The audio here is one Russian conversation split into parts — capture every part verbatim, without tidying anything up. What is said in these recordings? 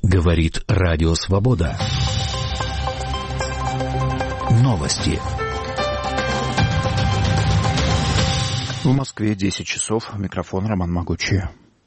Говорит Радио Свобода. Новости. В Москве десять часов. Микрофон Роман Могучий.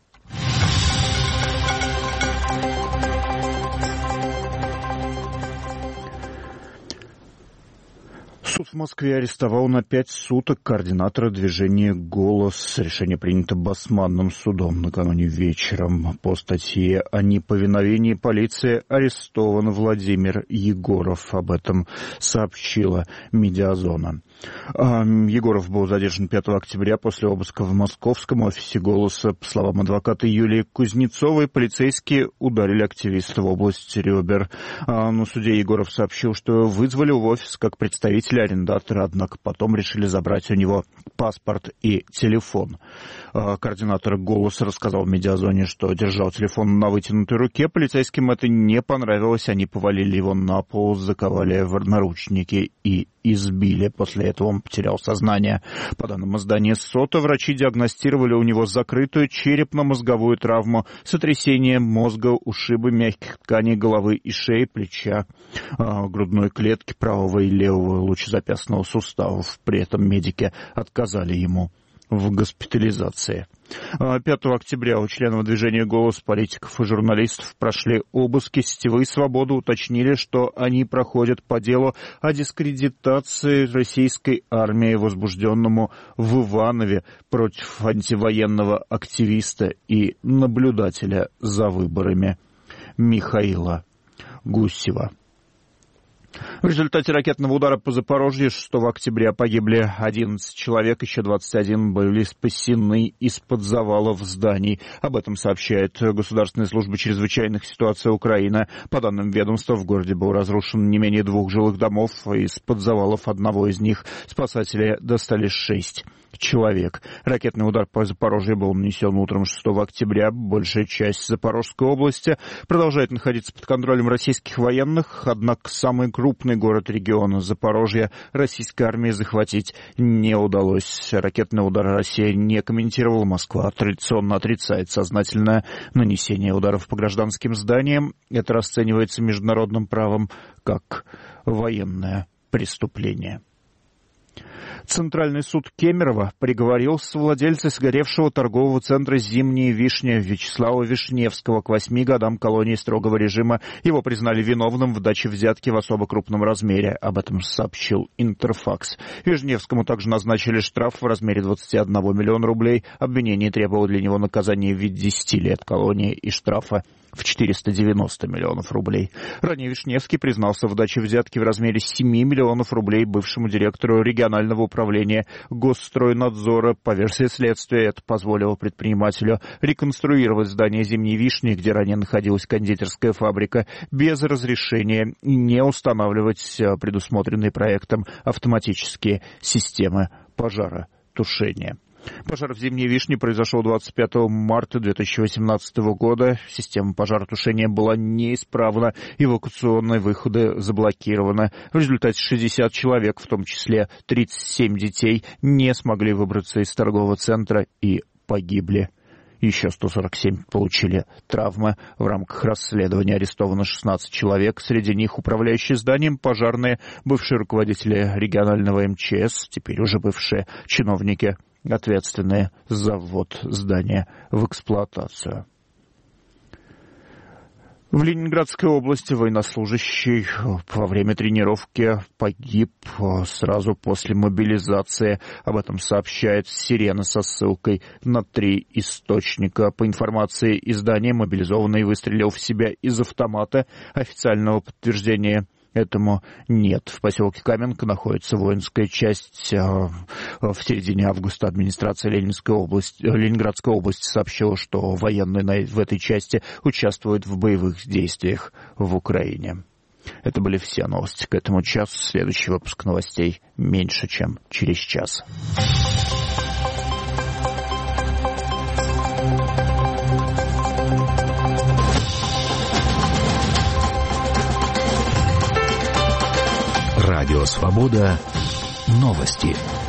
Суд в Москве арестовал на пять суток координатора движения «Голос». Решение принято Басманным судом накануне вечером. По статье о неповиновении полиции арестован Владимир Егоров. Об этом сообщила «Медиазона». Егоров был задержан пятого октября после обыска в московском офисе «Голоса». По словам адвоката Юлии Кузнецовой, полицейские ударили активиста в область ребер. На суде Егоров сообщил, что вызвали в офис как представителя арендатора, однако потом решили забрать у него паспорт и телефон. Координатор «Голоса» рассказал в «Медиазоне», что держал телефон на вытянутой руке. Полицейским это не понравилось. Они повалили его на пол, заковали в наручники и избили. После этого он потерял сознание. По данным издания «Сота», врачи диагностировали у него закрытую черепно-мозговую травму, сотрясение мозга, ушибы мягких тканей головы и шеи, плеча, грудной клетки, правого и левого лучезапястного суставов. При этом медики отказали ему в госпитализации. пятого октября у членов движения «Голос», политиков и журналистов прошли обыски. Сетевые «Свободы» уточнили, что они проходят по делу о дискредитации российской армии, возбужденному в Иванове против антивоенного активиста и наблюдателя за выборами Михаила Гусева. В результате ракетного удара по Запорожью шестого октября погибли одиннадцать человек, еще двадцать один были спасены из-под завалов зданий. Об этом сообщает Государственная служба чрезвычайных ситуаций Украины. По данным ведомства, в городе был разрушен не менее двух жилых домов. Из-под завалов одного из них спасатели достали шесть человек. Ракетный удар по Запорожью был нанесен утром шестого октября. Большая часть Запорожской области продолжает находиться под контролем российских военных, однако самый крупный город региона Запорожье российской армии захватить не удалось. Ракетный удар Россия не комментировала. Москва традиционно отрицает сознательное нанесение ударов по гражданским зданиям. Это расценивается международным правом как военное преступление. Центральный суд Кемерово приговорил совладельца сгоревшего торгового центра «Зимняя вишня» Вячеслава Вишневского к восьми годам колонии строгого режима. Его признали виновным в даче взятки в особо крупном размере. Об этом сообщил Интерфакс. Вишневскому также назначили штраф в размере двадцати одного миллиона рублей. Обвинение требовало для него наказания в виде десяти лет колонии и штрафа в четыреста девяносто миллионов рублей. Ранее Вишневский признался в даче взятки в размере семи миллионов рублей бывшему директору регионального управления Госстройнадзора. По версии следствия, это позволило предпринимателю реконструировать здание «Зимней вишни», где ранее находилась кондитерская фабрика, без разрешения и не устанавливать предусмотренные проектом автоматические системы пожаротушения. Пожар в «Зимней вишне» произошел двадцать пятого марта две тысячи восемнадцатого года. Система пожаротушения была неисправна, эвакуационные выходы заблокированы. В результате шестьдесят человек, в том числе тридцать семь детей, не смогли выбраться из торгового центра и погибли. Еще сто сорок семь получили травмы. В рамках расследования арестовано шестнадцать человек. Среди них управляющие зданием, пожарные, бывшие руководители регионального эм че эс, теперь уже бывшие чиновники, ответственные за ввод здания в эксплуатацию. В Ленинградской области военнослужащий во время тренировки погиб сразу после мобилизации. Об этом сообщает «Сирена» со ссылкой на три источника. По информации издания, мобилизованный выстрелил в себя из автомата. Официального подтверждения этому нет. В поселке Каменка находится воинская часть. В середине августа администрация Ленинской области, Ленинградской области сообщила, что военные в этой части участвуют в боевых действиях в Украине. Это были все новости к этому часу. Следующий выпуск новостей меньше, чем через час. Радио Свобода. Новости.